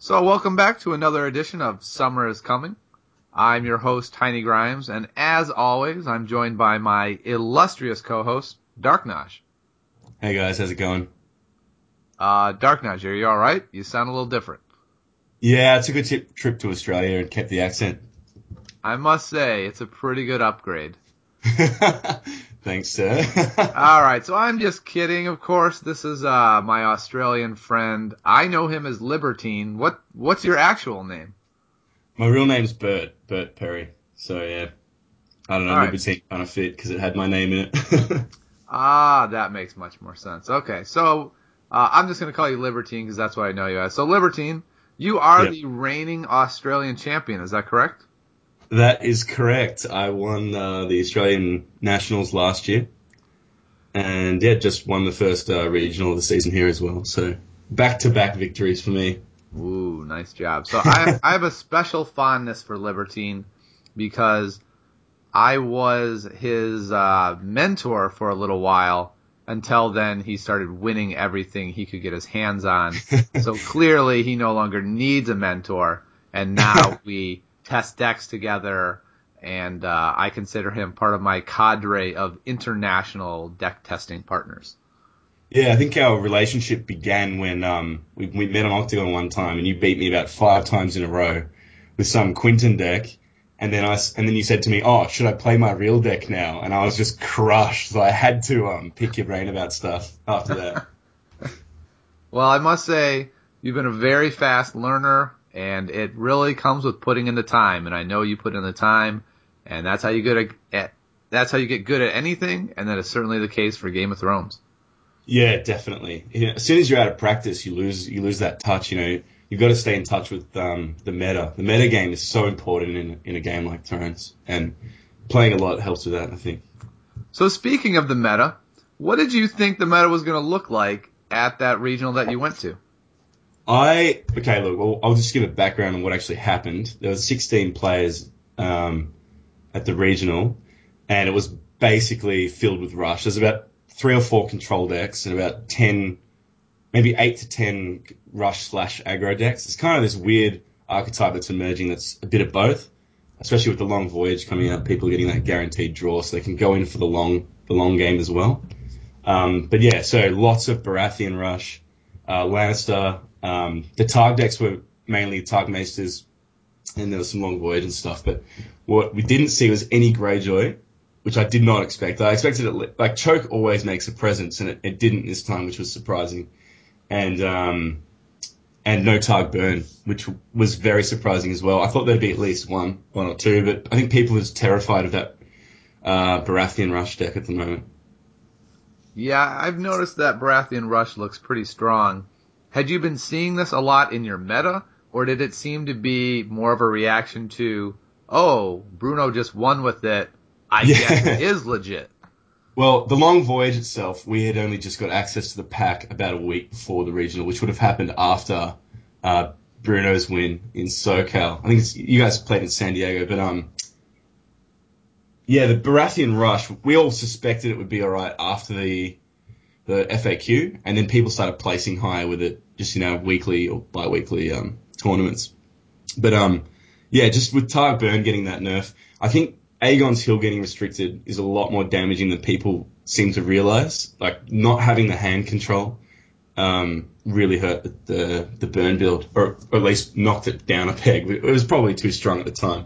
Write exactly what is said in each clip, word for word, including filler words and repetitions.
So welcome back to another edition of Summer is Coming. I'm your host, Tiny Grimes, and as always, I'm joined by my illustrious co-host, Darknaj. Hey guys, how's it going? Uh, Darknaj, are you alright? You sound a little different. Yeah, I took a t- trip to Australia and kept the accent. I must say, it's a pretty good upgrade. Thanks, sir. Alright, so I'm just kidding, of course. This is uh my Australian friend. I know him as Libertine. What What's your actual name? My real name's Bert, Bert Perry. So yeah, I don't know, All right. Libertine kind of fit because it had my name in it. Ah, that makes much more sense. Okay, so uh, I'm just going to call you Libertine because that's what I know you as. So Libertine, you are Yep. the reigning Australian champion, is that correct? That is correct. I won uh, the Australian Nationals last year. And yeah, just won the first uh, regional of the season here as well. So back-to-back victories for me. Ooh, nice job. So I, I have a special fondness for Libertine because I was his uh, mentor for a little while. Until then, he started winning everything he could get his hands on. So clearly, he no longer needs a mentor. And now we test decks together, and uh, I consider him part of my cadre of international deck testing partners. Yeah, I think our relationship began when um, we, we met on Octagon one time, and you beat me about five times in a row with some Quinton deck, and then I s- and then you said to me, "Oh, should I play my real deck now?" And I was just crushed, so I had to um, pick your brain about stuff after that. Well, I must say, you've been a very fast learner, and it really comes with putting in the time. And I know you put in the time, and that's how you get at that's how you get good at anything. And that is certainly the case for Game of Thrones. Yeah, definitely. You know, as soon as you're out of practice, you lose you lose that touch. You know, you've got to stay in touch with um, the meta. The meta game is so important in in a game like Thrones, and playing a lot helps with that, I think. So speaking of the meta, what did you think the meta was going to look like at that regional that you went to? I okay. Look, well, I'll just give a background on what actually happened. There was sixteen players um, at the regional, and it was basically filled with rush. There's about three or four control decks and about ten, maybe eight to ten rush slash aggro decks. It's kind of this weird archetype that's emerging. That's a bit of both, especially with the long voyage coming out. People are getting that guaranteed draw, so they can go in for the long the long game as well. Um, but yeah, so lots of Baratheon rush, uh, Lannister. Um, the Targ decks were mainly Targmeisters, and there was some long voyage and stuff. But what we didn't see was any Greyjoy, which I did not expect. I expected it, like Choke always makes a presence, and it, it didn't this time, which was surprising. And um, and no Targ Burn, which was very surprising as well. I thought there'd be at least one, one or two, but I think people are just terrified of that uh, Baratheon rush deck at the moment. Yeah, I've noticed that Baratheon Rush looks pretty strong. Had you been seeing this a lot in your meta, or did it seem to be more of a reaction to, oh, Bruno just won with it, I guess it Yeah. is legit? Well, the long voyage itself, we had only just got access to the pack about a week before the regional, which would have happened after uh, Bruno's win in SoCal. I think it's, you guys played in San Diego, but um, yeah, the Baratheon Rush, we all suspected it would be all right after the the F A Q, and then people started placing higher with it, just you know, weekly or bi-weekly um, tournaments. But um, yeah, just with Targ Burn getting that nerf, I think Aegon's Hill getting restricted is a lot more damaging than people seem to realize. Like not having the hand control um, really hurt the, the the burn build, or, or at least knocked it down a peg. It was probably too strong at the time.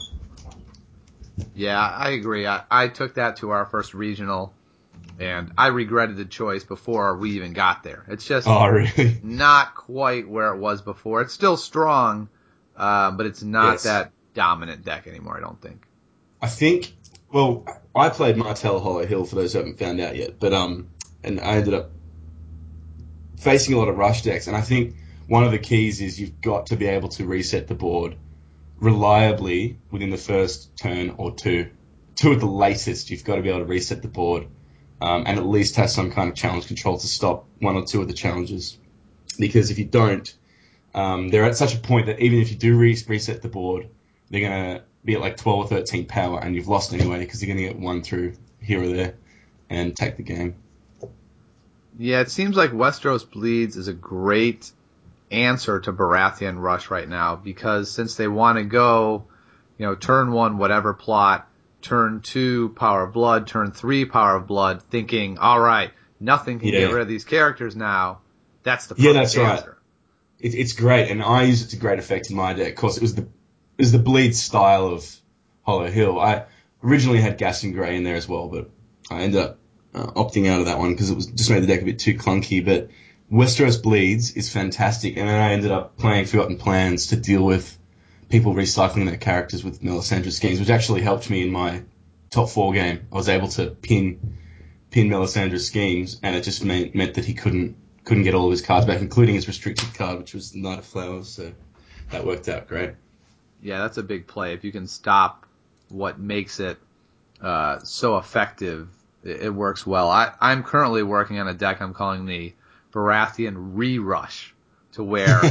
Yeah, I agree. I, I took that to our first regional, and I regretted the choice before we even got there. It's just Oh, really? not quite where it was before. It's still strong, uh, but it's not Yes. that dominant deck anymore, I don't think. I think. Well, I played Martell Hollow Hill for those who haven't found out yet, but um, and I ended up facing a lot of rush decks, and I think one of the keys is you've got to be able to reset the board reliably within the first turn or two. Two at the latest, you've got to be able to reset the board um, and at least have some kind of challenge control to stop one or two of the challenges. Because if you don't, um, they're at such a point that even if you do re- reset the board, they're going to be at like twelve or thirteen power, and you've lost anyway because they're going to get one through here or there and take the game. Yeah, it seems like Westeros Bleeds is a great answer to Baratheon Rush right now, because since they want to go, you know, turn one, whatever plot, turn two, Power of Blood, turn three, Power of Blood, thinking, all right, nothing can Yeah. get rid of these characters now. That's the Yeah, perfect that's right. answer. It, it's great, and I use it to great effect in my deck. Of course, it was the it was the bleed style of Hollow Hill. I originally had Gaston Grey in there as well, but I ended up uh, opting out of that one because it was just made the deck a bit too clunky. But Westeros Bleeds is fantastic, and then I ended up playing Forgotten Plans to deal with people recycling their characters with Melisandre schemes, which actually helped me in my top four game. I was able to pin pin Melisandre's schemes, and it just meant, meant that he couldn't couldn't get all of his cards back, including his restricted card, which was the Knight of Flowers. So that worked out great. Yeah, that's a big play. If you can stop what makes it uh, so effective, it, it works well. I, I'm currently working on a deck I'm calling the Baratheon Re-Rush, to where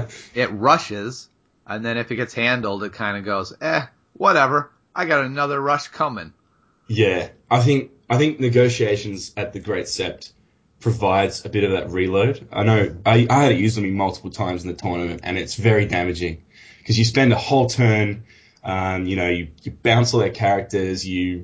it rushes, and then if it gets handled, it kind of goes, eh, whatever. I got another rush coming. Yeah, I think I think negotiations at the Great Sept provides a bit of that reload. I know I, I had it used on me multiple times in the tournament, and it's very damaging because you spend a whole turn, um, you know, you, you bounce all their characters, you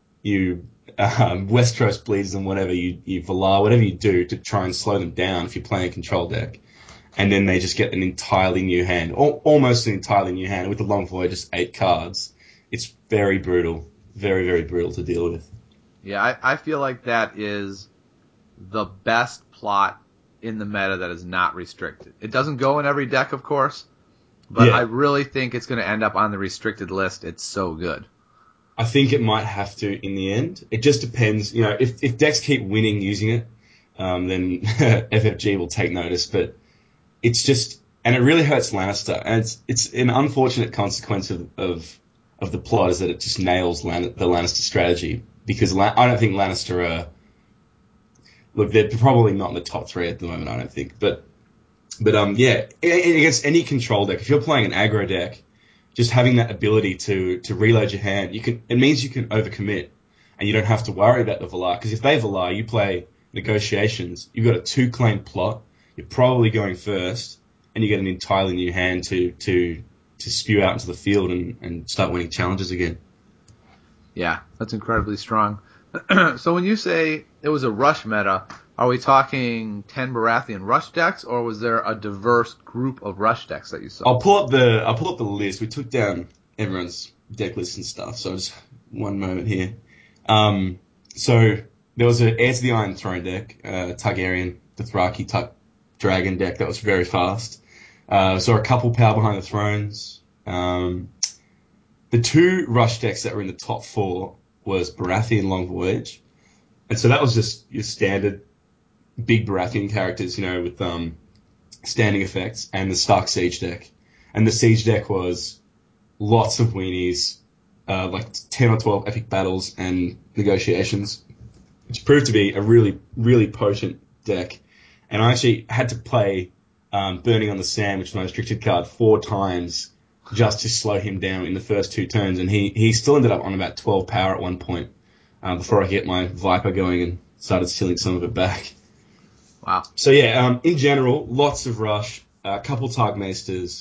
you um, Westeros Bleeds and whatever, you you Valar, whatever you do to try and slow them down if you're playing a control deck, and then they just get an entirely new hand, or almost an entirely new hand with the Long Voyage, just eight cards. It's very brutal, very very brutal to deal with. Yeah, I, I feel like that is the best plot in the meta that is not restricted. It doesn't go in every deck, of course, but Yeah. I really think it's going to end up on the restricted list. It's so good. I think it might have to in the end. It just depends. You know, if, if decks keep winning using it, um, then F F G will take notice. But it's just, and it really hurts Lannister. And it's it's an unfortunate consequence of of, of the plot is that it just nails Lan- the Lannister strategy. Because Lan- I don't think Lannister are, look, they're probably not in the top three at the moment, I don't think. But, but um, yeah, against any control deck, if you're playing an aggro deck, just having that ability to, to reload your hand, you can, it means you can overcommit and you don't have to worry about the Valar. Because if they Valar, you play negotiations, you've got a two claim plot, you're probably going first, and you get an entirely new hand to, to, to spew out into the field and, and start winning challenges again. Yeah, that's incredibly strong. So when you say it was a rush meta, are we talking ten Baratheon rush decks, or was there a diverse group of rush decks that you saw? I'll pull up the I'll pull up the list. We took down everyone's deck list and stuff. So just one moment here. Um, so there was an Heir to the Iron Throne deck, uh, Targaryen, Dothraki type dragon deck that was very fast. Uh, saw a couple Power Behind the Thrones. Um, the two rush decks that were in the top four was Baratheon Long Voyage, and so that was just your standard big Baratheon characters, you know, with um. standing effects, and the Stark Siege deck. And the Siege deck was lots of weenies, uh, like ten or twelve epic battles and negotiations, which proved to be a really, really potent deck. And I actually had to play um, Burning on the Sand, which is my restricted card, four times just to slow him down in the first two turns. And he, he still ended up on about twelve power at one point um, before I could get my Viper going and started stealing some of it back. Wow. So yeah, um, in general, lots of rush, a couple Tagmeisters.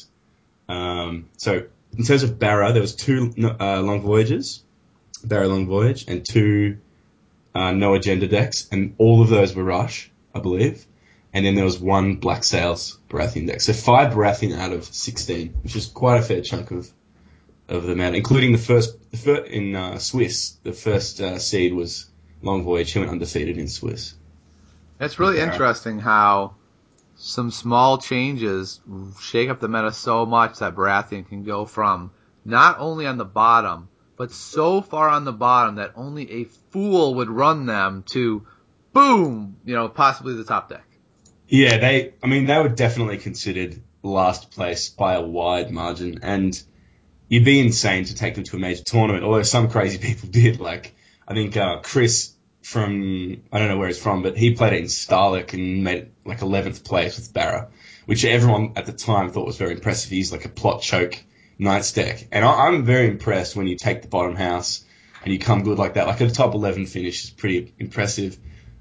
Um, so in terms of Barra, there was two uh, Long Voyages, Barra Long Voyage, and two uh, No Agenda decks, and all of those were rush, I believe. And then there was one Black Sails Baratheon deck. So five Baratheon out of sixteen, which is quite a fair chunk of of the amount, including the first, the first in uh, Swiss. The first uh, seed was Long Voyage. He went undefeated in Swiss. It's really interesting how some small changes shake up the meta so much that Baratheon can go from not only on the bottom, but so far on the bottom that only a fool would run them to, boom, you know, possibly the top deck. Yeah, they, I mean, they were definitely considered last place by a wide margin, and you'd be insane to take them to a major tournament, although some crazy people did. Like, I think uh, Chris from, I don't know where he's from, but he played it in Starlick and made like eleventh place with Barra, which everyone at the time thought was very impressive. He's like a plot choke Knights deck. And I, I'm very impressed when you take the bottom house and you come good like that. Like a top eleven finish is pretty impressive.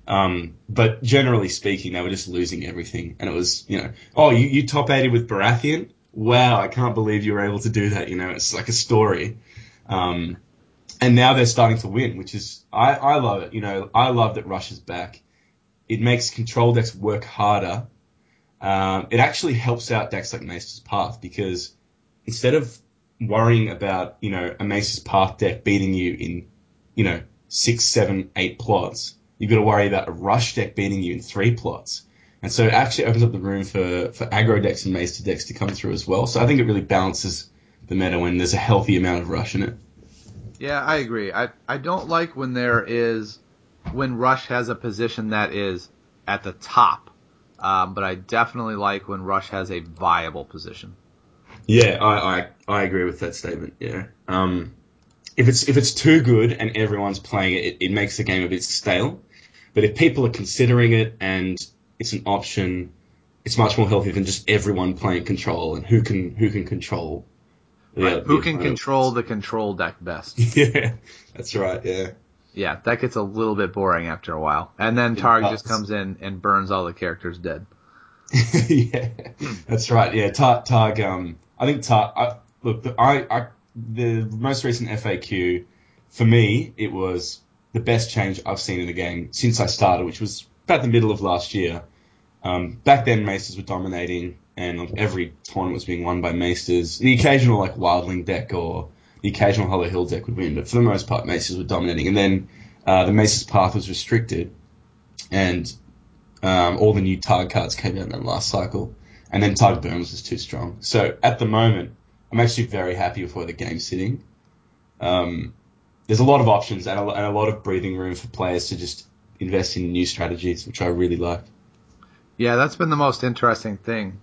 Um, but generally speaking, they were just losing everything. And it was, you know, oh, you, you top eighted with Baratheon? Wow, I can't believe you were able to do that. You know, it's like a story. Um, and now they're starting to win, which is, I, I love it. You know, I love that Rush is back. It makes control decks work harder. Um, it actually helps out decks like Maester's Path because instead of worrying about, you know, a Maester's Path deck beating you in, you know, six, seven, eight plots, you've got to worry about a Rush deck beating you in three plots. And so it actually opens up the room for, for aggro decks and Maester decks to come through as well. So I think it really balances the meta when there's a healthy amount of Rush in it. Yeah, I agree. I, I don't like when there is, when Rush has a position that is at the top. Um, but I definitely like when Rush has a viable position. Yeah, I, I, I agree with that statement. Yeah. Um, if it's, if it's too good and everyone's playing it, it, it makes the game a bit stale. But if people are considering it and it's an option, it's much more healthy than just everyone playing control and who can, who can control. The, Right. the Who can control the control deck best? Yeah, that's right. Yeah. Yeah, that gets a little bit boring after a while. And then Targ just comes in and burns all the characters dead. Yeah, that's right. Yeah, Targ, Targ um, I think Targ, I, look, the, I, I, the most recent F A Q, for me, it was the best change I've seen in the game since I started, which was about the middle of last year. Um, back then, Maesters were dominating, and like, every tournament was being won by Maesters. The occasional, like, Wildling deck or the occasional Hollow Hill deck would win, but for the most part, Maesters were dominating. And then uh, the Maesters Path was restricted, and Um, all the new Targ cards came out in that last cycle, and then Targ Burns was too strong. So at the moment, I'm actually very happy with where the game's sitting. Um, there's a lot of options and a, and a lot of breathing room for players to just invest in new strategies, which I really like. Yeah, that's been the most interesting thing.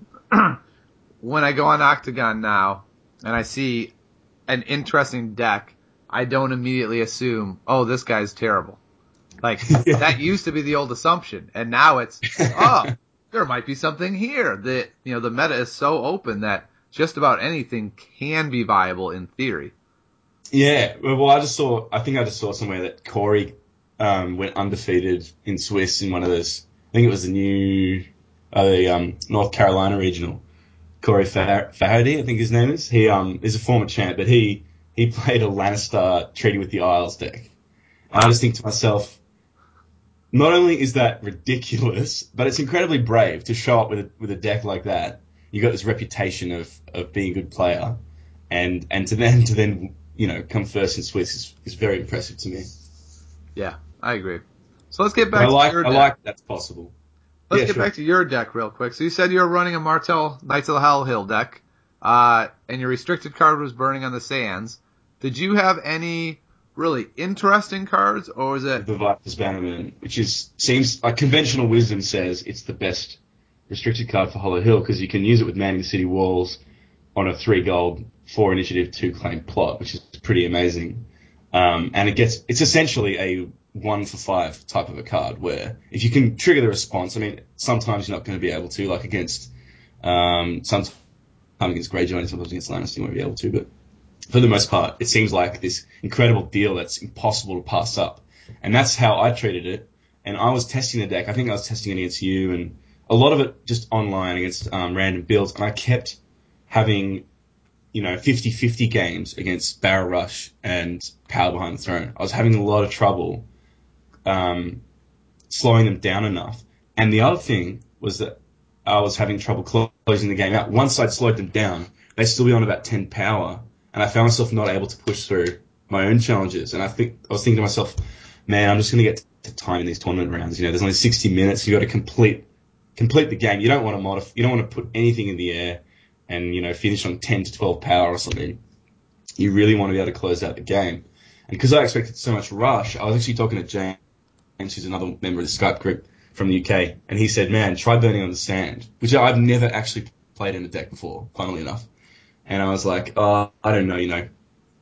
When I go on Octagon now and I see an interesting deck, I don't immediately assume, oh, this guy's terrible. Like, Yeah. that used to be the old assumption, and now it's, oh, there might be something here. The, you know, the meta is so open that just about anything can be viable in theory. Yeah, well, I just saw, I think I just saw somewhere that Corey um, went undefeated in Swiss in one of those, I think it was the new, uh, the um, North Carolina regional. Corey Fah- Fahady, I think his name is. He um is a former champ, but he, he played a Lannister Treaty with the Isles deck. And I just think to myself, not only is that ridiculous, but it's incredibly brave to show up with a, with a deck like that. You got this reputation of, of being a good player, and and to then to then you know come first in Swiss is, is very impressive to me. Yeah, I agree. So let's get But I back to like your I deck. like that's possible. Let's Yeah, get sure. back to your deck real quick. So you said you were running a Martell Knights of the Hell Hill deck, uh, and your restricted card was Burning on the Sands. Did you have any really interesting cards, or was it? The Viper's Bannerman, which is seems like conventional wisdom says it's the best restricted card for Hollow Hill because you can use it with manning the city walls on a three gold, four initiative, two claim plot, which is pretty amazing. Um, and it gets it's essentially a one for five type of a card where if you can trigger the response, I mean, sometimes you're not going to be able to, like against um, sometimes against Greyjoy and sometimes against Lannister you won't be able to, but for the most part, it seems like this incredible deal that's impossible to pass up. And that's how I treated it. And I was testing the deck. I think I was testing it against you and a lot of it just online against um, random builds. And I kept having, you know, fifty-fifty games against Barrow Rush and Power Behind the Throne. I was having a lot of trouble um, slowing them down enough. And the other thing was that I was having trouble closing the game out. Once I'd slowed them down, they'd still be on about ten power. And I found myself not able to push through my own challenges. And I think I was thinking to myself, man, I'm just going to get to time in these tournament rounds. You know, there's only sixty minutes. You got to complete complete the game. You don't want to modify. You don't want to put anything in the air and you know finish on ten to twelve power or something. You really want to be able to close out the game. And because I expected so much rush, I was actually talking to James, who's another member of the Skype group from the U K, and he said, man, try Burning on the Sand, which I've never actually played in a deck before, funnily enough. And I was like, oh, I don't know, you know,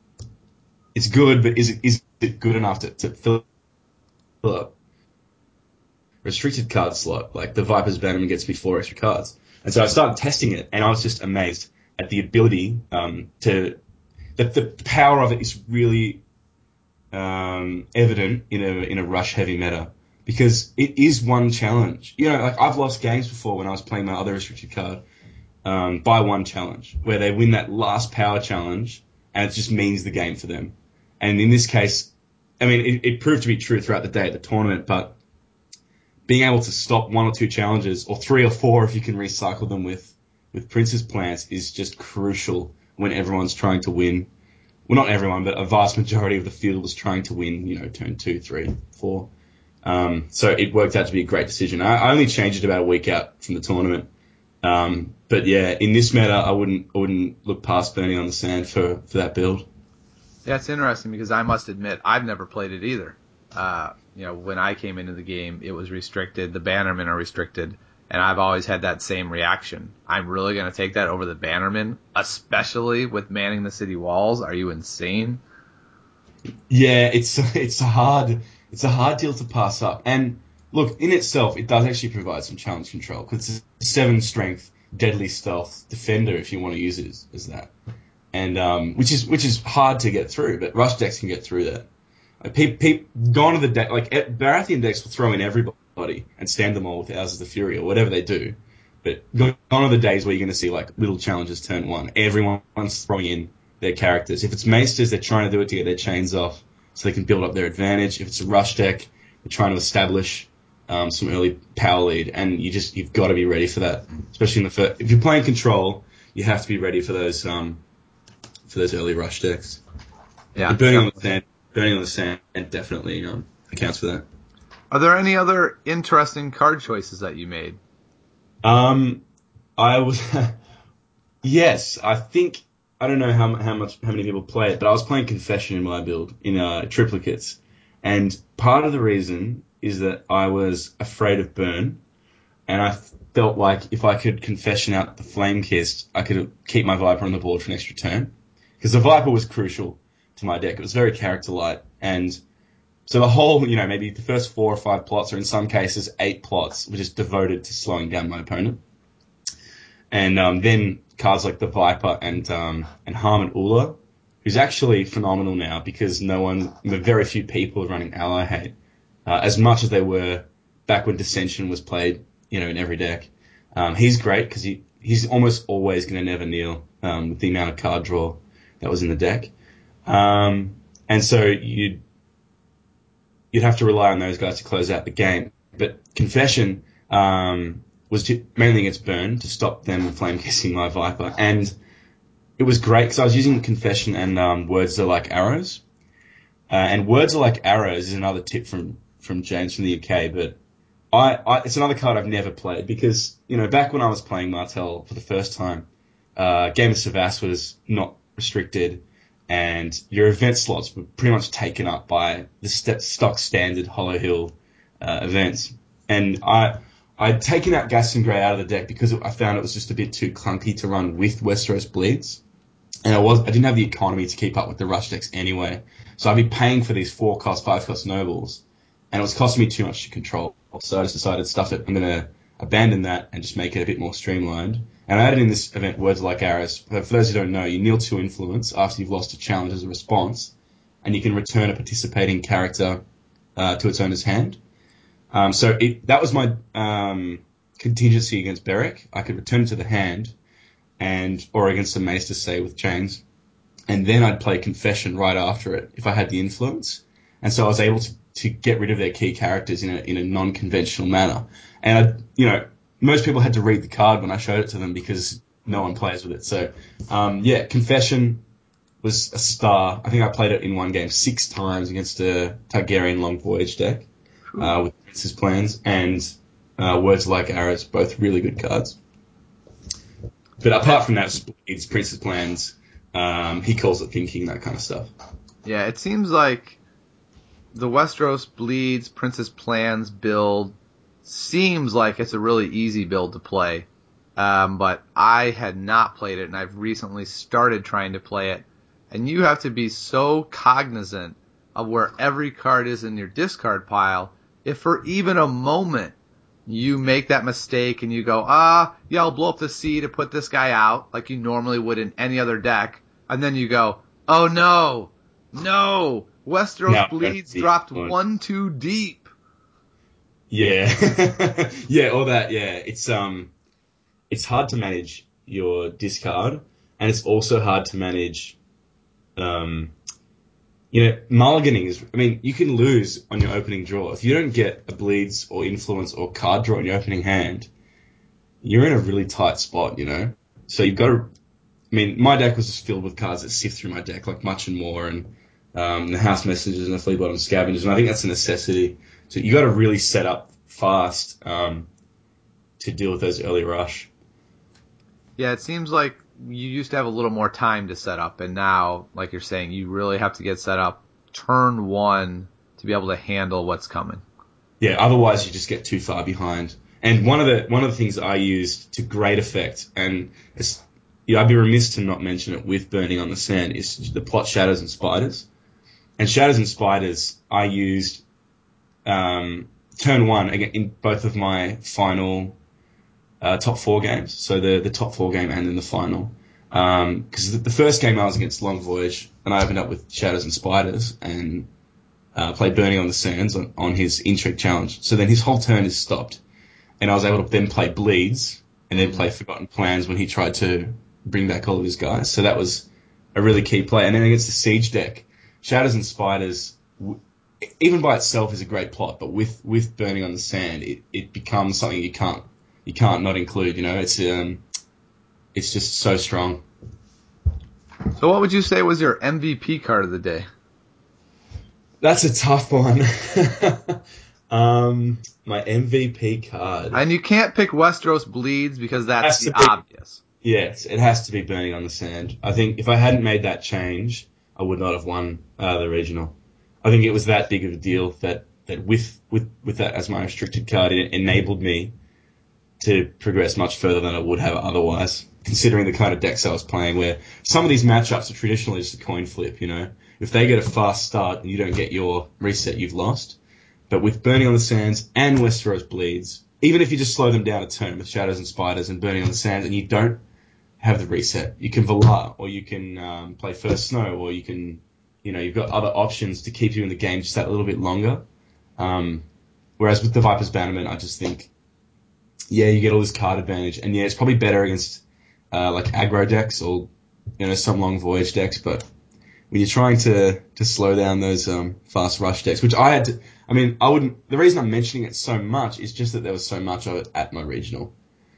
it's good, but is it is it good enough to, to fill up restricted card slot? Like the Viper's Bannerman gets me four extra cards. And so I started testing it, and I was just amazed at the ability um, to that the power of it is really um, evident in a in a rush heavy meta. because it is one challenge. You know, like I've lost games before when I was playing my other restricted card um, by one challenge, where they win that last power challenge and it just means the game for them. And in this case, I mean, it, it proved to be true throughout the day at the tournament, but being able to stop one or two challenges, or three or four if you can recycle them with, with Prince's Plans, is just crucial when everyone's trying to win. Well, not everyone, but a vast majority of the field was trying to win, you know, turn two, three, four. Um, so it worked out to be a great decision. I, I only changed it about a week out from the tournament. Um, but yeah, in this meta, I wouldn't, I wouldn't look past Burning on the Sand for, for that build. Yeah, it's interesting because I must admit I've never played it either. Uh, you know, when I came into the game, it was restricted. The Bannermen are restricted, and I've always had that same reaction. I'm really going to take that over the Bannermen, especially with manning the city walls. Are you insane? Yeah, it's it's a hard it's a hard deal to pass up. And look, in itself, it does actually provide some challenge control because it's a seven strength, deadly stealth defender if you want to use it as, as that. And um, which is which is hard to get through, but rush decks can get through that. Like, pe- pe- gone are the deck, like Baratheon decks will throw in everybody and stand them all with Hours of the Fury or whatever they do. But gone are the days where you're going to see like little challenges turn one. Everyone's throwing in their characters. If it's Maesters, they're trying to do it to get their chains off so they can build up their advantage. If it's a rush deck, they're trying to establish um, some early power lead, and you just you've got to be ready for that. Especially in the first, if you're playing control, you have to be ready for those um, for those early rush decks. Yeah, and burning on the sand, burning on the sand, definitely um, accounts for that. Are there any other interesting card choices that you made? Um, I was yes, I think I don't know how how much how many people play it, but I was playing Confession in my build in uh, triplicates, and part of the reason is that I was afraid of burn, and I felt like if I could Confession out the Flame Kist, I could keep my Viper on the board for an extra turn, because the Viper was crucial to my deck. It was very character light, and so the whole, you know, maybe the first four or five plots, or in some cases eight plots, were just devoted to slowing down my opponent. And um, then cards like the Viper and um, and Harmon Ula, who's actually phenomenal now because no one, very few people are running Ally Hate uh, as much as they were back when Dissension was played, you know, in every deck. Um, he's great because he, he's almost always going to never kneel um, with the amount of card draw that was in the deck. Um, and so you'd, you'd have to rely on those guys to close out the game. But Confession um, was to, mainly against Burn to stop them flame kissing my Viper. And it was great because I was using Confession and um, Words Are Like Arrows. Uh, and Words Are Like Arrows is another tip from, from James from the U K, but I, I, it's another card I've never played because, you know, back when I was playing Martel for the first time, uh, Game of Savas was not restricted, and your event slots were pretty much taken up by the st- stock standard Hollow Hill uh, events. And I, I'd taken out Gaston Grey out of the deck because I found it was just a bit too clunky to run with Westeros Bleeds. And I was I didn't have the economy to keep up with the rush decks anyway. So I'd be paying for these four cost, five cost nobles, and it was costing me too much to control. So I just decided, stuff it, I'm going to abandon that and just make it a bit more streamlined. And I added in this event Words Like Arrows. For those who don't know, you kneel to influence after you've lost a challenge as a response, and you can return a participating character uh, to its owner's hand. Um, so it, that was my um, contingency against Beric. I could return it to the hand, and or against a Maester, say, with chains. And then I'd play Confession right after it if I had the influence. And so I was able to, to get rid of their key characters in a, in a non-conventional manner. And, I, you know, most people had to read the card when I showed it to them because no one plays with it. So, um, yeah, Confession was a star. I think I played it in one game six times against a Targaryen Long Voyage deck uh, with Prince's Plans and uh, Words Like Arrows, both really good cards. But apart from that, it's Prince's Plans. Um, he calls it thinking, that kind of stuff. Yeah, it seems like the Westeros Bleeds, Prince's Plans build seems like it's a really easy build to play. Um, but I had not played it, and I've recently started trying to play it. And you have to be so cognizant of where every card is in your discard pile. If for even a moment you make that mistake and you go, ah, yeah, I'll blow up the sea to put this guy out, like you normally would in any other deck, and then you go, oh no, no, Westeros Now, Bleeds the- dropped one too deep. Yeah. Yeah, all that, yeah. It's um it's hard to manage your discard, and it's also hard to manage um you know, mulliganing is, I mean, you can lose on your opening draw. If you don't get a bleeds or influence or card draw in your opening hand, you're in a really tight spot, you know? So you've got to, I mean, my deck was just filled with cards that sift through my deck, like Much and More and um, the House Messengers and the Flea Bottom Scavengers, and I think that's a necessity. So you got to really set up fast um, to deal with those early rush. Yeah, it seems like you used to have a little more time to set up, and now, like you're saying, you really have to get set up turn one to be able to handle what's coming. Yeah, otherwise you just get too far behind. And one of the one of the things I used to great effect, and it's, yeah, I'd be remiss to not mention it with Burning on the Sand, is the plot Shadows and Spiders. And Shadows and Spiders, I used um, turn one again in both of my final uh, top four games. So the the top four game and then the final. Because um, the, the first game I was against Long Voyage, and I opened up with Shadows and Spiders and uh, played Burning on the Sands on, on his Intrigue Challenge. So then his whole turn is stopped. And I was able to then play Bleeds and then play Forgotten Plans when he tried to bring back all of his guys. So that was a really key play. And then against the Siege deck, Shadows and Spiders, even by itself, is a great plot, but with, with Burning on the Sand, it, it becomes something you can't you can't not include. You know, it's um, it's just so strong. So, what would you say was your M V P card of the day? That's a tough one. um, my M V P card, and you can't pick Westeros Bleeds because that's the be, obvious. Yes, it has to be Burning on the Sand. I think if I hadn't made that change, I would not have won uh, the regional. I think it was that big of a deal that, that with, with, with that as my restricted card, it enabled me to progress much further than I would have otherwise, considering the kind of decks I was playing, where some of these matchups are traditionally just a coin flip, you know. If they get a fast start and you don't get your reset, you've lost. But with Burning on the Sands and Westeros Bleeds, even if you just slow them down a turn with Shadows and Spiders and Burning on the Sands and you don't have the reset, you can Valar, or you can um, play First Snow, or you can, you know, you've got other options to keep you in the game just that little bit longer. Um, whereas with the Viper's Bannerman, I just think, yeah, you get all this card advantage, and yeah, it's probably better against uh, like aggro decks or, you know, some Long Voyage decks, but when you're trying to, to slow down those um, fast rush decks, which I had to, I mean, I wouldn't, the reason I'm mentioning it so much is just that there was so much of it at my regional,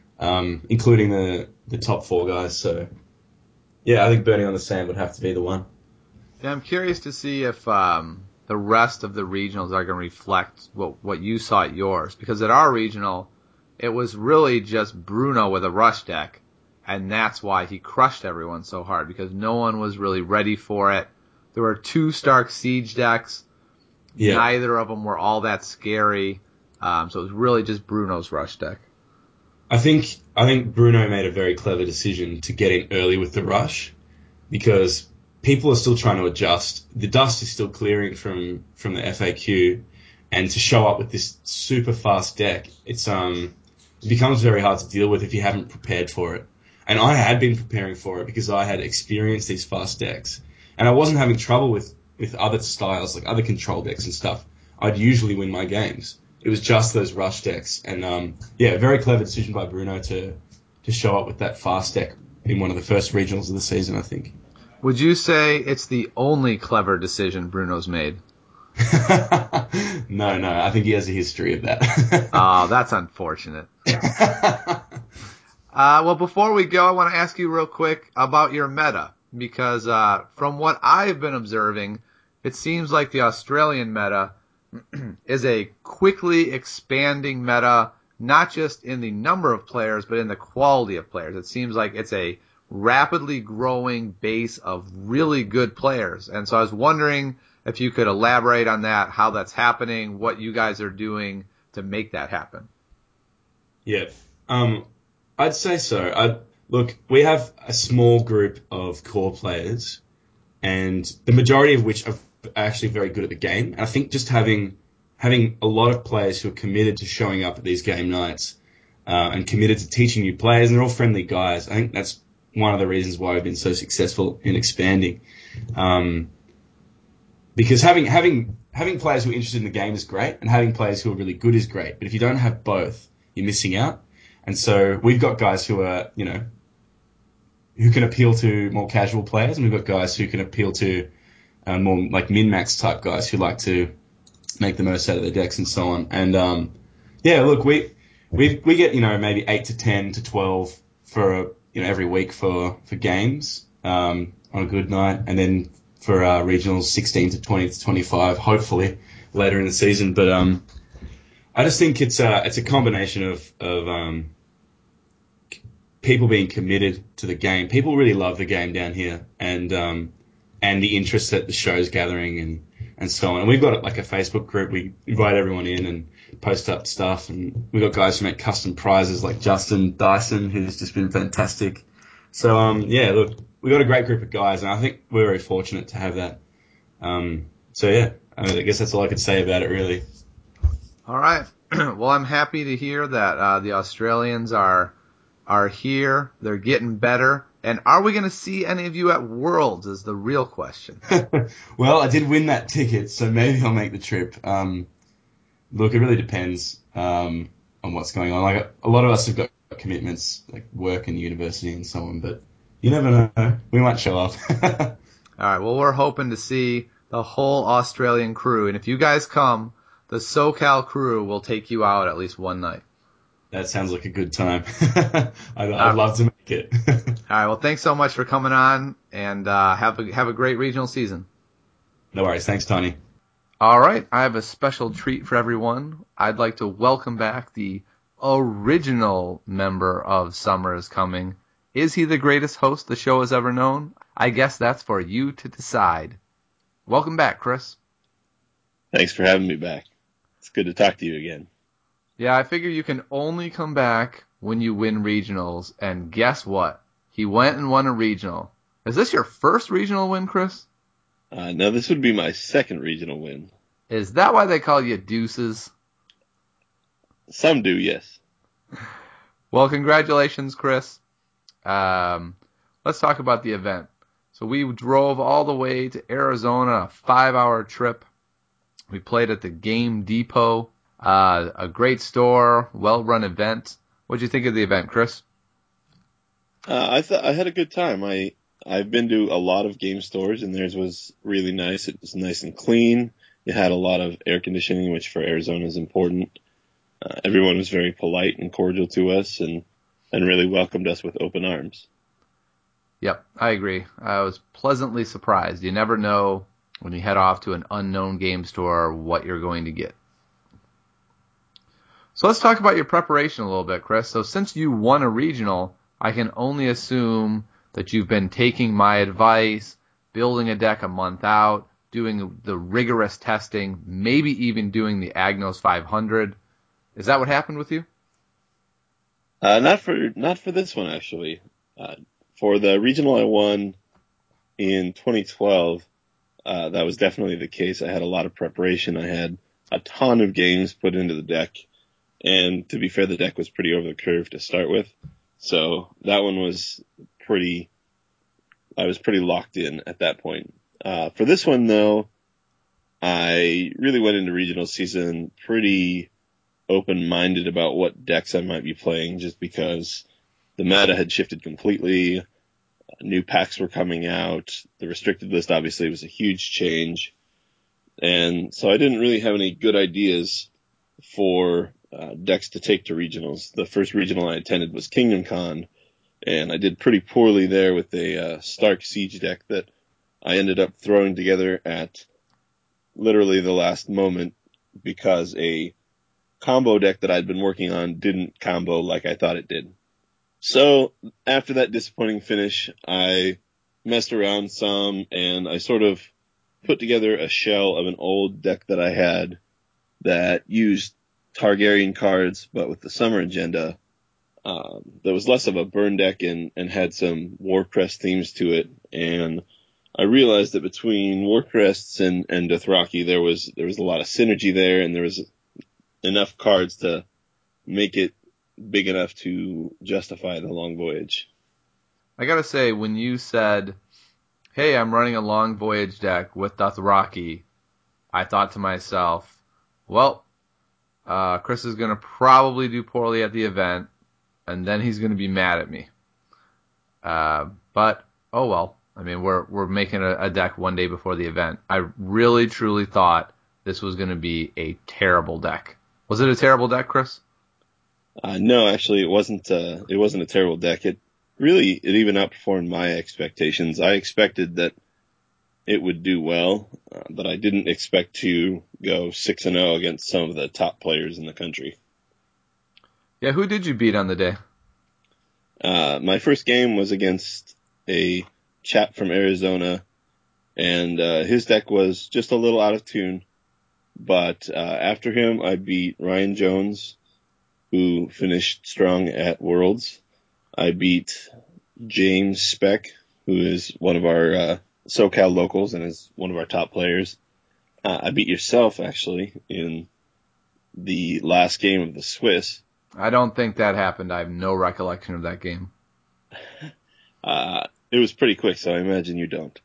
um, including the, the top four guys. So, yeah, I think Burning on the Sand would have to be the one. Yeah, I'm curious to see if um, the rest of the regionals are going to reflect what, what you saw at yours, because at our regional, it was really just Bruno with a rush deck. And that's why he crushed everyone so hard, because no one was really ready for it. There were two Stark Siege decks. Yeah. Neither of them were all that scary. Um, so it was really just Bruno's rush deck. I think I think Bruno made a very clever decision to get in early with the rush, because people are still trying to adjust. The dust is still clearing from, from the F A Q, and to show up with this super fast deck, it's um it becomes very hard to deal with if you haven't prepared for it. And I had been preparing for it because I had experienced these fast decks. And I wasn't having trouble with, with other styles, like other control decks and stuff. I'd usually win my games. It was just those rush decks. And, um, yeah, very clever decision by Bruno to, to show up with that fast deck in one of the first regionals of the season, I think. Would you say it's the only clever decision Bruno's made? no, no, I think he has a history of that. Oh, that's unfortunate. Uh, well, before we go, I want to ask you real quick about your meta, because uh, from what I've been observing, it seems like the Australian meta is a quickly expanding meta, not just in the number of players, but in the quality of players. It seems like it's a rapidly growing base of really good players. And so I was wondering if you could elaborate on that, how that's happening, what you guys are doing to make that happen. Yeah. Um, I'd say so. I'd, look, we have a small group of core players, and the majority of which are actually very good at the game. And I think just having having a lot of players who are committed to showing up at these game nights uh, and committed to teaching new players, and they're all friendly guys. I think that's one of the reasons why we've been so successful in expanding. Um, because having having having players who are interested in the game is great, and having players who are really good is great. But if you don't have both, you're missing out. And so we've got guys who are, you know, who can appeal to more casual players, and we've got guys who can appeal to uh, more like min-max type guys who like to make the most out of their decks and so on. And um, yeah, look, we we we get, you know, maybe eight to ten to twelve for you know every week for for games um, on a good night, and then for uh, regionals sixteen to twenty to twenty-five, hopefully later in the season. But um, I just think it's a it's a combination of of um, people being committed to the game. People really love the game down here, and um, and the interest that the show's gathering and, and so on. And we've got like a Facebook group. We invite everyone in and post up stuff. And we've got guys who make custom prizes like Justin Dyson, who's just been fantastic. So um, yeah, look, we've got a great group of guys, and I think we're very fortunate to have that. Um, so yeah, I, mean, I guess that's all I could say about it, really. All right. Well, I'm happy to hear that uh, the Australians are are here. They're getting better. And are we going to see any of you at Worlds is the real question. Well, I did win that ticket, so maybe I'll make the trip. Um, look, it really depends um, on what's going on. Like a lot of us have got commitments, like work and university and so on, but you never know. We might show up. All right. Well, we're hoping to see the whole Australian crew. And if you guys come, the SoCal crew will take you out at least one night. That sounds like a good time. I'd, I'd love to make it. All right. Well, thanks so much for coming on, and uh, have a have a great regional season. No worries. Thanks, Tony. All right. I have a special treat for everyone. I'd like to welcome back the original member of Summer is Coming. Is he the greatest host the show has ever known? I guess that's for you to decide. Welcome back, Chris. Thanks for having me back. It's good to talk to you again. Yeah, I figure you can only come back when you win regionals, and guess what? He went and won a regional. Is this your first regional win, Chris? Uh, no, this would be my second regional win. Is that why they call you Deuces? Some do, yes. Well, congratulations, Chris. Um, let's talk about the event. So we drove all the way to Arizona, a five-hour trip. We played at the Game Depot. Uh, a great store, well-run event. What'd you think of the event, Chris? Uh, I thought I had a good time. I I've been to a lot of game stores, and theirs was really nice. It was nice and clean. It had a lot of air conditioning, which for Arizona is important. Uh, everyone was very polite and cordial to us, and and really welcomed us with open arms. Yep, I agree. I was pleasantly surprised. You never know when you head off to an unknown game store what you're going to get. So let's talk about your preparation a little bit, Chris. So since you won a regional, I can only assume that you've been taking my advice, building a deck a month out, doing the rigorous testing, maybe even doing the Agnos five hundred. Is that what happened with you? Uh, not for not for this one, actually. Uh, for the regional I won in twenty twelve, uh, that was definitely the case. I had a lot of preparation. I had a ton of games put into the deck. And to be fair, the deck was pretty over the curve to start with. So that one was pretty, I was pretty locked in at that point. Uh, for this one though, I really went into regional season pretty open-minded about what decks I might be playing, just because the meta had shifted completely. New packs were coming out. The restricted list obviously was a huge change. And so I didn't really have any good ideas for Uh, decks to take to regionals. The first regional I attended was Kingdom Con, and I did pretty poorly there with a uh, Stark Siege deck that I ended up throwing together at literally the last moment because a combo deck that I'd been working on didn't combo like I thought it did. So after that disappointing finish, I messed around some, and I sort of put together a shell of an old deck that I had that used Targaryen cards, but with the summer agenda. Um, there was less of a burn deck and, and had some Warcrest themes to it. And I realized that between Warcrests and, and Dothraki, there was, there was a lot of synergy there, and there was enough cards to make it big enough to justify the long voyage. I gotta say, when you said, hey, I'm running a long voyage deck with Dothraki, I thought to myself, well, uh, Chris is going to probably do poorly at the event, and then he's going to be mad at me. Uh, but, oh well. I mean, we're we're making a, a deck one day before the event. I really, truly thought this was going to be a terrible deck. Was it a terrible deck, Chris? Uh, no, actually, it wasn't. Uh, it wasn't a terrible deck. It really, it even outperformed my expectations. I expected that it would do well, uh, but I didn't expect to go six and zero against some of the top players in the country. Yeah, who did you beat on the day? Uh, my first game was against a chap from Arizona, and uh, his deck was just a little out of tune. But uh, after him, I beat Ryan Jones, who finished strong at Worlds. I beat James Speck, who is one of our uh, SoCal locals and is one of our top players. Uh, I beat yourself, actually, in the last game of the Swiss. I don't think that happened. I have no recollection of that game. Uh, it was pretty quick, so I imagine you don't.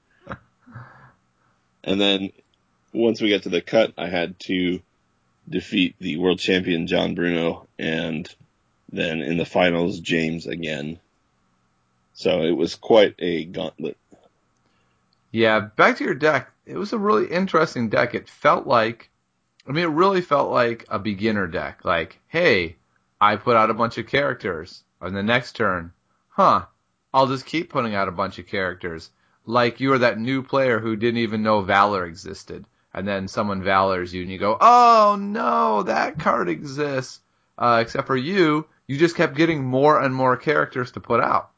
And then once we got to the cut, I had to defeat the world champion John Bruno, and then in the finals, James again. So it was quite a gauntlet. Yeah, back to your deck. It was a really interesting deck. It felt like, I mean, it really felt like a beginner deck. Like, hey, I put out a bunch of characters. On the next turn, huh, I'll just keep putting out a bunch of characters. Like you were that new player who didn't even know Valor existed. And then someone Valors you and you go, oh no, that card exists. Uh, except for you, you just kept getting more and more characters to put out.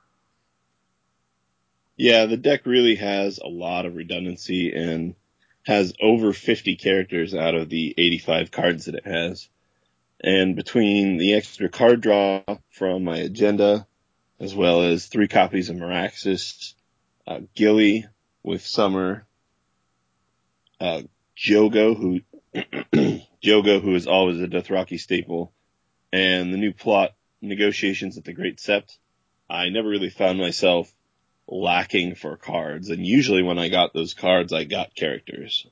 Yeah, the deck really has a lot of redundancy and has over fifty characters out of the eighty-five cards that it has. And between the extra card draw from my agenda, as well as three copies of Miraxis, uh, Gilly with Summer, uh, Jogo, who Jogo, who is always a Dothraki staple, and the new plot, Negotiations at the Great Sept, I never really found myself lacking for cards. And usually when I got those cards, I got characters.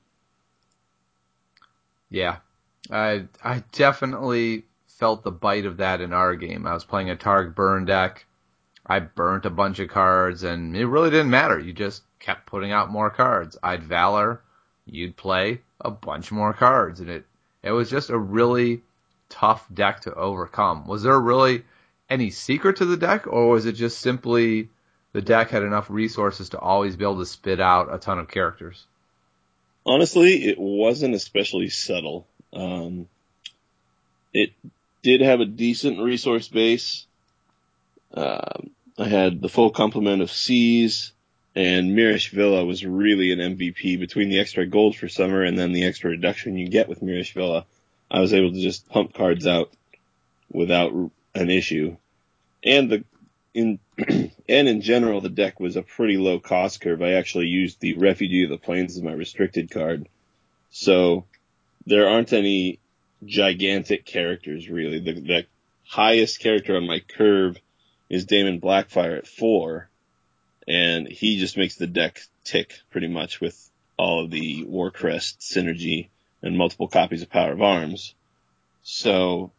Yeah, I I definitely felt the bite of that in our game. I was playing a Targ burn deck. I burnt a bunch of cards, and it really didn't matter. You just kept putting out more cards. I'd Valor, you'd play a bunch more cards, and it it was just a really tough deck to overcome. Was there really any secret to the deck, or was it just simply the deck had enough resources to always be able to spit out a ton of characters? Honestly, it wasn't especially subtle. Um, it did have a decent resource base. Um, I had the full complement of Seas, and Mirish Villa was really an M V P. Between the extra gold for Summer and then the extra reduction you get with Mirish Villa, I was able to just pump cards out without an issue. And the in and in general, the deck was a pretty low cost curve. I actually used the Refugee of the Plains as my restricted card. So there aren't any gigantic characters, really. The, the highest character on my curve is Daemon Blackfire at four, and he just makes the deck tick pretty much with all of the Warcrest synergy and multiple copies of Power of Arms. So,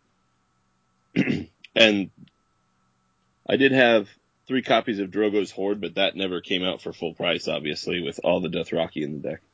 and I did have three copies of Drogo's Horde, but that never came out for full price, obviously, with all the Dothraki in the deck.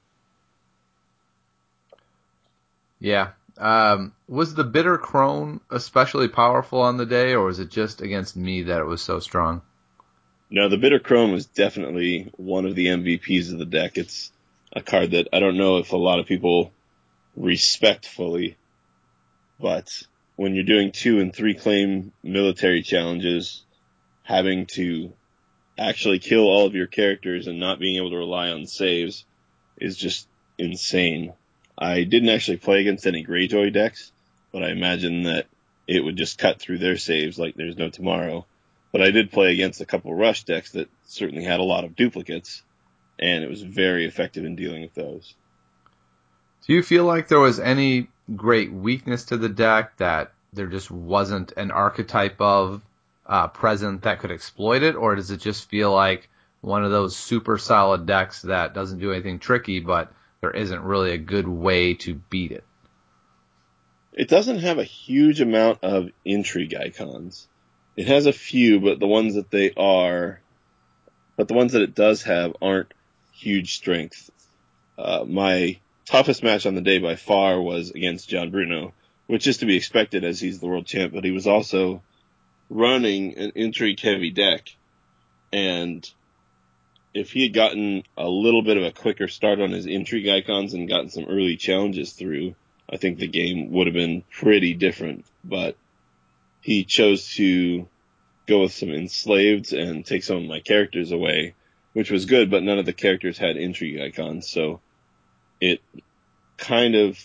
Yeah. Um, was the Bitter Crone especially powerful on the day, or was it just against me that it was so strong? No, the Bitter Crone was definitely one of the M V Ps of the deck. It's a card that I don't know if a lot of people respect fully, but when you're doing two and three claim military challenges, having to actually kill all of your characters and not being able to rely on saves is just insane. I didn't actually play against any Greyjoy decks, but I imagine that it would just cut through their saves like there's no tomorrow. But I did play against a couple Rush decks that certainly had a lot of duplicates, and it was very effective in dealing with those. Do you feel like there was any great weakness to the deck, that there just wasn't an archetype of uh, present that could exploit it, or does it just feel like one of those super solid decks that doesn't do anything tricky, but there isn't really a good way to beat it. It doesn't have a huge amount of intrigue icons. It has a few, but the ones that they are, but the ones that it does have aren't huge strength. Uh, my toughest match on the day by far was against John Bruno, which is to be expected as he's the world champ, but he was also running an intrigue-heavy deck. And if he had gotten a little bit of a quicker start on his intrigue icons and gotten some early challenges through, I think the game would have been pretty different. But he chose to go with some enslaved and take some of my characters away, which was good, but none of the characters had intrigue icons, so it kind of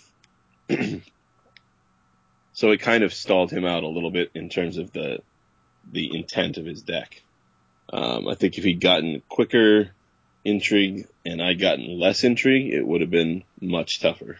so it kind of stalled him out a little bit in terms of the the intent of his deck. Um, I think if he'd gotten quicker intrigue and I'd gotten less intrigue, it would have been much tougher.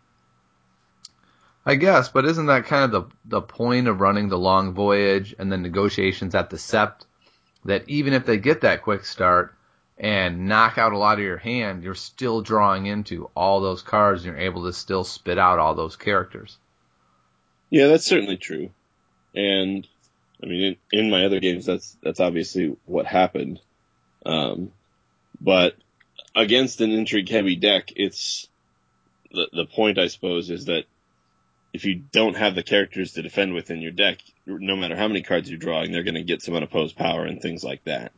I guess, but isn't that kind of the the point of running the long voyage and then negotiations at the Sept? That even if they get that quick start and knock out a lot of your hand, you're still drawing into all those cards and you're able to still spit out all those characters. Yeah, that's certainly true. And, I mean, in, in my other games, that's that's obviously what happened. Um, but against an intrigue-heavy deck, it's the the point, I suppose, is that if you don't have the characters to defend with in your deck, no matter how many cards you're drawing, they're going to get some unopposed power and things like that.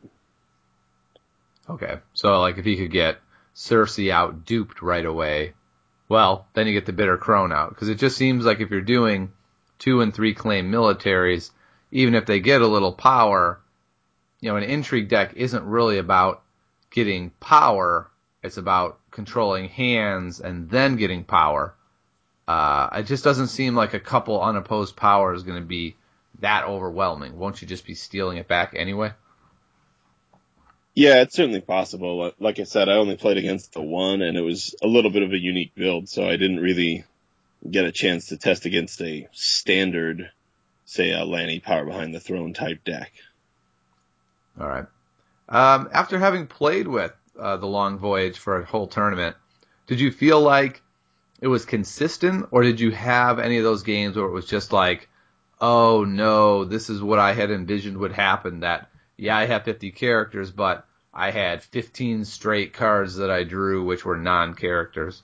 Okay, so like if he could get Cersei out duped right away, well, then you get the Bitter Crone out. Because it just seems like if you're doing two and three claim militaries, even if they get a little power, you know, an intrigue deck isn't really about getting power. It's about controlling hands and then getting power. Uh, it just doesn't seem like a couple unopposed power is going to be that overwhelming. Won't you just be stealing it back anyway? Yeah, it's certainly possible. Like I said, I only played against the one, and it was a little bit of a unique build, so I didn't really get a chance to test against a standard, say, a Lanny Power Behind the Throne type deck. All right. Um, after having played with uh, the Long Voyage for a whole tournament, did you feel like it was consistent, or did you have any of those games where it was just like, oh no, this is what I had envisioned would happen, that, yeah, I have fifty characters, but I had fifteen straight cards that I drew which were non-characters?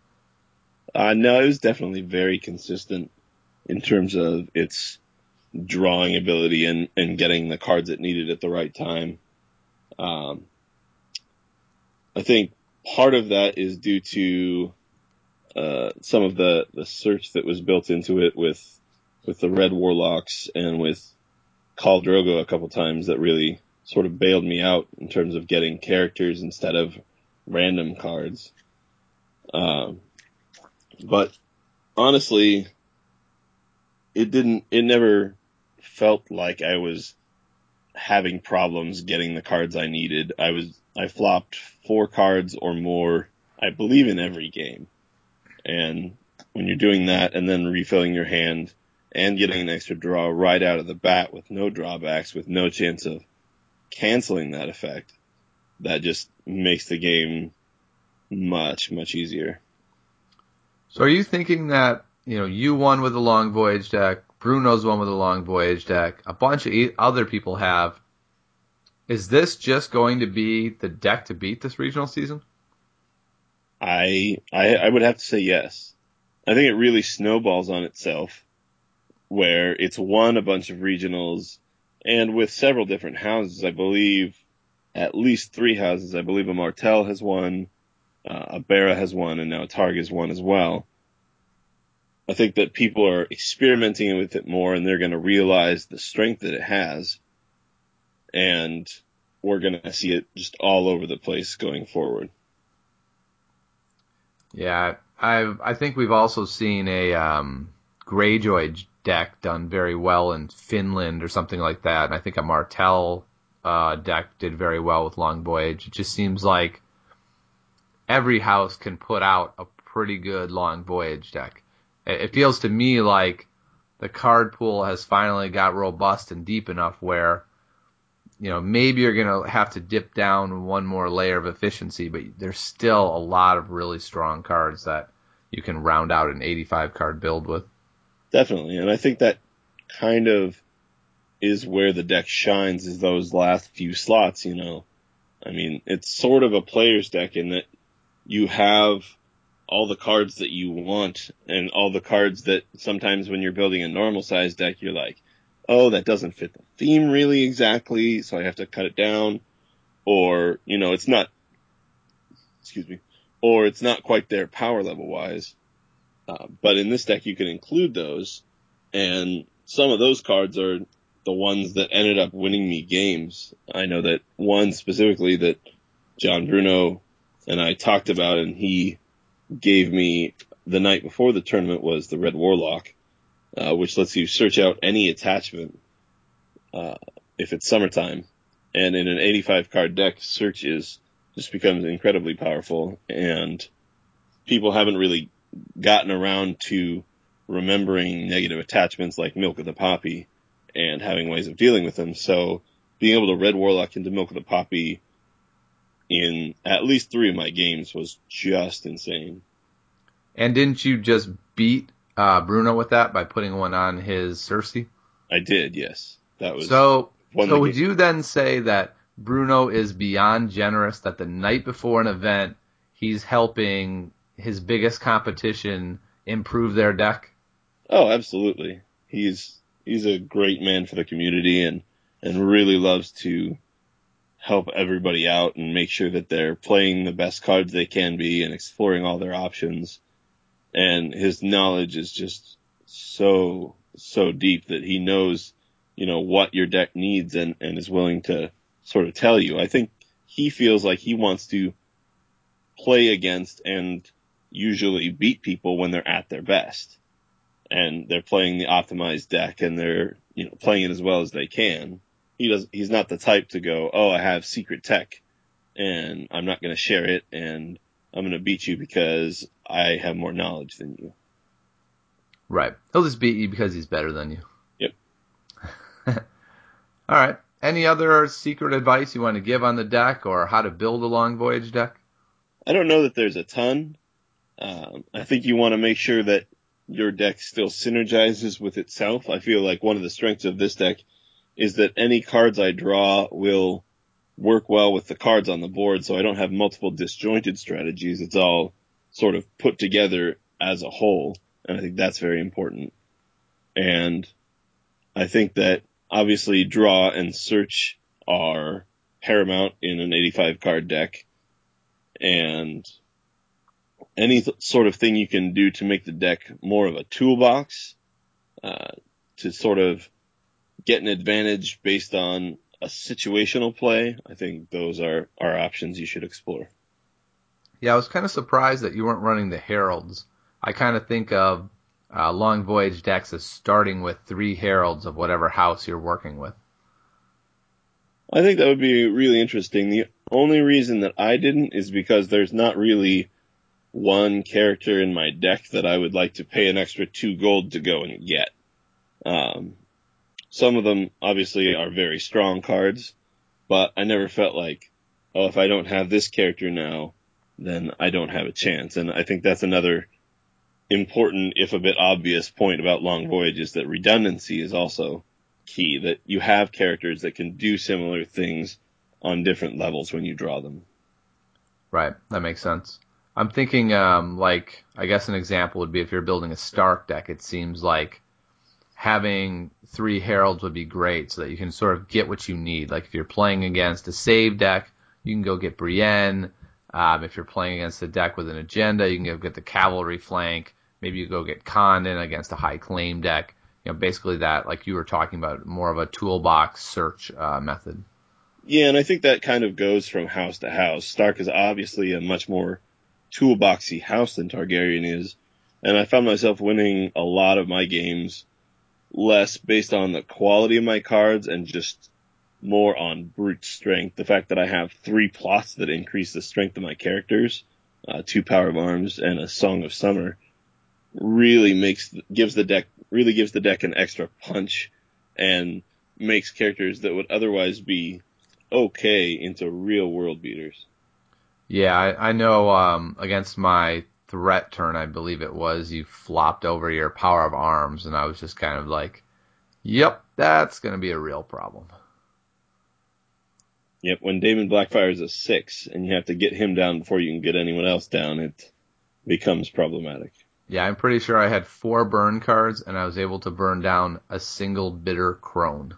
Uh, no, it was definitely very consistent in terms of its drawing ability and, and getting the cards it needed at the right time. Um, I think part of that is due to uh, some of the, the search that was built into it with with the Red Warlocks and with Khal Drogo a couple times that really sort of bailed me out in terms of getting characters instead of random cards. Um, but honestly, it didn't, it never felt like I was having problems getting the cards I needed. I was, I flopped four cards or more, I believe, in every game. And when you're doing that and then refilling your hand and getting an extra draw right out of the bat with no drawbacks, with no chance of canceling that effect, that just makes the game much, much easier. So are you thinking that, you know, you won with the Long Voyage deck, Bruno's won with the Long Voyage deck, a bunch of other people have. Is this just going to be the deck to beat this regional season? I, I I would have to say yes. I think it really snowballs on itself, where it's won a bunch of regionals, and with several different houses, I believe, at least three houses. I believe a Martell has won, uh, a Barra has won, and now a Targ has won as well. I think that people are experimenting with it more, and they're going to realize the strength that it has, and we're going to see it just all over the place going forward. Yeah, I I think we've also seen a um, Greyjoy deck done very well in Finland or something like that, and I think a Martell uh, deck did very well with Long Voyage. It just seems like every house can put out a pretty good Long Voyage deck. It, it feels to me like the card pool has finally got robust and deep enough where you know, maybe you're going to have to dip down one more layer of efficiency, but there's still a lot of really strong cards that you can round out an eighty-five card build with. Definitely, and I think that kind of is where the deck shines, is those last few slots, you know. I mean, it's sort of a player's deck in that you have all the cards that you want and all the cards that sometimes when you're building a normal size deck, you're like, oh, that doesn't fit the theme really exactly, so I have to cut it down. Or, you know, it's not, excuse me, or it's not quite there power level wise. Uh, but in this deck, you can include those, and some of those cards are the ones that ended up winning me games. I know that one specifically that John Bruno and I talked about, and he gave me the night before the tournament, was the Red Warlock, uh, which lets you search out any attachment uh, if it's summertime. And in an eighty-five card deck, search is just becomes incredibly powerful, and people haven't really gotten around to remembering negative attachments like Milk of the Poppy and having ways of dealing with them. So being able to Red Warlock into Milk of the Poppy in at least three of my games was just insane. And didn't you just beat uh, Bruno with that by putting one on his Cersei? I did, yes. That was so. So would game. you then say that Bruno is beyond generous, that the night before an event, he's helping his biggest competition improve their deck? Oh, absolutely. He's he's a great man for the community, and, and really loves to help everybody out and make sure that they're playing the best cards they can be and exploring all their options. And his knowledge is just so, so deep that he knows, you know, what your deck needs and, and is willing to sort of tell you. I think he feels like he wants to play against and usually beat people when they're at their best. And they're playing the optimized deck and they're, you know, playing it as well as they can. He does, he's not the type to go, oh, I have secret tech and I'm not going to share it and I'm going to beat you because I have more knowledge than you. Right. He'll just beat you because he's better than you. Yep. All right. Any other secret advice you want to give on the deck or how to build a Long Voyage deck? I don't know that there's a ton. Um, I think you want to make sure that your deck still synergizes with itself. I feel like one of the strengths of this deck is that any cards I draw will work well with the cards on the board, so I don't have multiple disjointed strategies. It's all sort of put together as a whole, and I think that's very important. And I think that obviously draw and search are paramount in an eighty-five card deck, and any th- sort of thing you can do to make the deck more of a toolbox, uh, to sort of get an advantage based on a situational play, I think those are, are options you should explore. Yeah, I was kind of surprised that you weren't running the Heralds. I kind of think of uh, Long Voyage decks as starting with three Heralds of whatever house you're working with. I think that would be really interesting. The only reason that I didn't is because there's not really one character in my deck that I would like to pay an extra two gold to go and get. Um, some of them obviously are very strong cards, but I never felt like, oh, if I don't have this character now, then I don't have a chance. And I think that's another important, if a bit obvious, point about Long Voyage, is that redundancy is also key, that you have characters that can do similar things on different levels when you draw them. Right, that makes sense. I'm thinking, um, like, I guess an example would be if you're building a Stark deck, it seems like having three Heralds would be great so that you can sort of get what you need. Like if you're playing against a save deck, you can go get Brienne. Um, if you're playing against a deck with an agenda, you can go get the cavalry flank. Maybe you go get Condon against a high claim deck. You know, basically that, like you were talking about, more of a toolbox search uh, method. Yeah, and I think that kind of goes from house to house. Stark is obviously a much more toolboxy house than Targaryen is, and I found myself winning a lot of my games less based on the quality of my cards and just more on brute strength. The fact that I have three plots that increase the strength of my characters, uh, two Power of Arms and a Song of Summer, really makes gives the deck really gives the deck an extra punch and makes characters that would otherwise be okay into real world beaters. Yeah, I, I know um, against my threat turn, I believe it was, you flopped over your power of arms, and I was just kind of like, yep, that's going to be a real problem. Yep, when Daemon Blackfire is a six, and you have to get him down before you can get anyone else down, it becomes problematic. Yeah, I'm pretty sure I had four burn cards, and I was able to burn down a single bitter crone.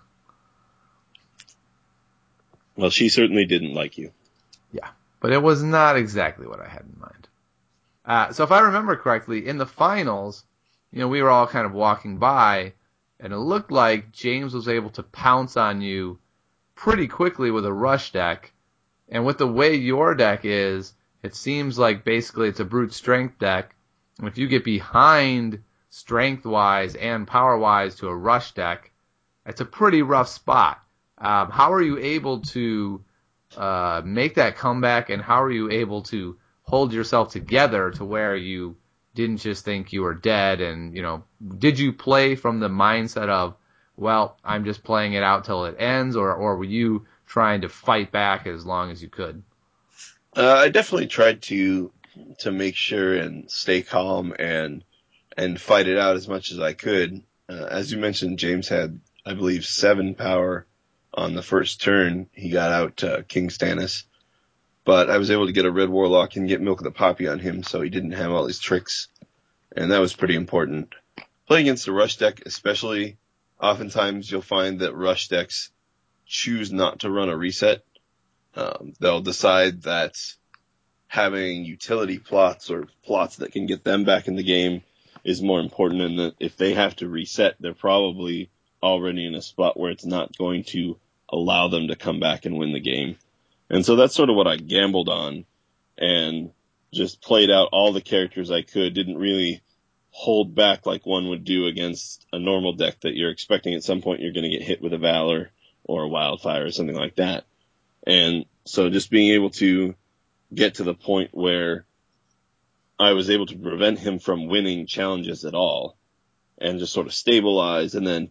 Well, she certainly didn't like you. Yeah, but it was not exactly what I had in mind. Uh, so if I remember correctly, in the finals, you know, we were all kind of walking by, and it looked like James was able to pounce on you pretty quickly with a rush deck. And with the way your deck is, it seems like basically it's a brute strength deck. And if you get behind strength-wise and power-wise to a rush deck, it's a pretty rough spot. Um, how are you able to uh, make that comeback, and how are you able to hold yourself together to where you didn't just think you were dead? And, you know, did you play from the mindset of, well, I'm just playing it out till it ends, or, or were you trying to fight back as long as you could? Uh, I definitely tried to to make sure and stay calm and and fight it out as much as I could. Uh, as you mentioned, James had, I believe, seven power on the first turn. He got out uh, King Stannis, but I was able to get a Red Warlock and get Milk of the Poppy on him, so he didn't have all these tricks, and that was pretty important. Playing against a rush deck, especially, oftentimes you'll find that rush decks choose not to run a reset. Um, they'll decide that having utility plots or plots that can get them back in the game is more important, and that if they have to reset, they're probably already in a spot where it's not going to allow them to come back and win the game. And so that's sort of what I gambled on, and just played out all the characters I could, didn't really hold back like one would do against a normal deck that you're expecting at some point you're going to get hit with a Valor or a Wildfire or something like that. And so just being able to get to the point where I was able to prevent him from winning challenges at all, and just sort of stabilize and then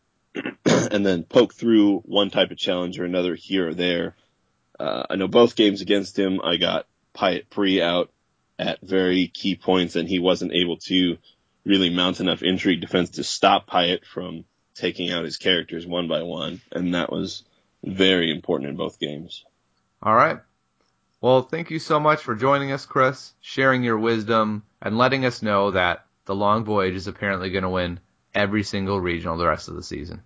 and then poke through one type of challenge or another here or there. Uh, I know both games against him, I got Pyatt Pre out at very key points, and he wasn't able to really mount enough intrigue defense to stop Pyatt from taking out his characters one by one, and that was very important in both games. All right. Well, thank you so much for joining us, Chris, sharing your wisdom, and letting us know that the Long Voyage is apparently going to win every single regional the rest of the season.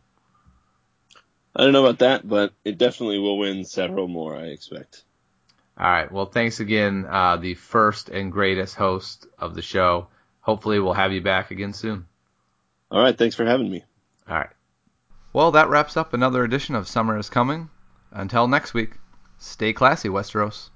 I don't know about that, but it definitely will win several more, I expect. All right. Well, thanks again, uh, the first and greatest host of the show. Hopefully we'll have you back again soon. All right. Thanks for having me. All right. Well, that wraps up another edition of Summer is Coming. Until next week, stay classy, Westeros.